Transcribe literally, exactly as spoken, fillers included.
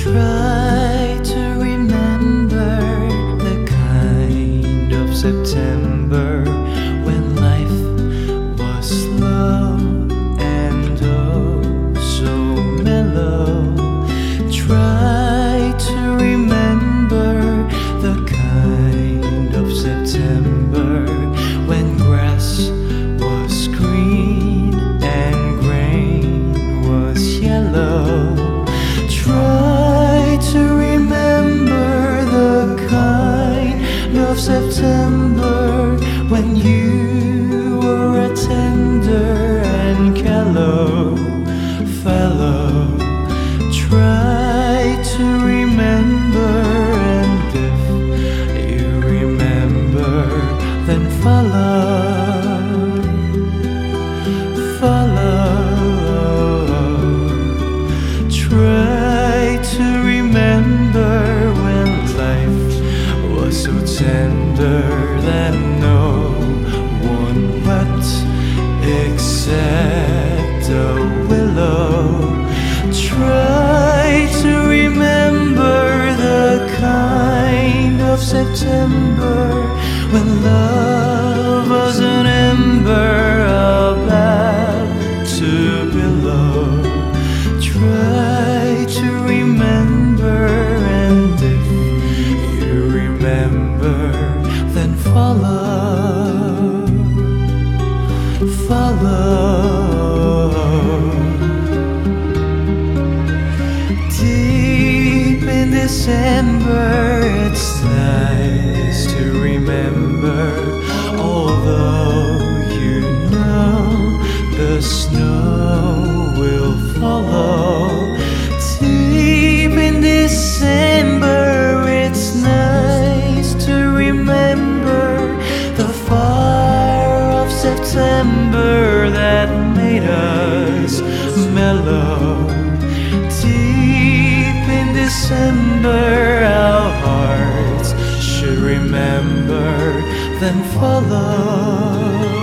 Try to remember the kind of September when life was slow and oh so mellow. Try to remember the kind of September when grass was green and grain was yellow. Try to remember the kind of September when you were a tender and callow fellow. Try to remember, and if you remember, then follow, follow. Try to remember when life was so tender that no one wept except a willow. Try to remember the kind of September when love was an ember about to below. Try to remember, and if you remember, then follow, follow. Deep in December, it's nice to remember, although you know the snow will follow. Deep in December, it's nice to remember the fire of September that made us mellow. Deep in December, our hearts should remember, then follow.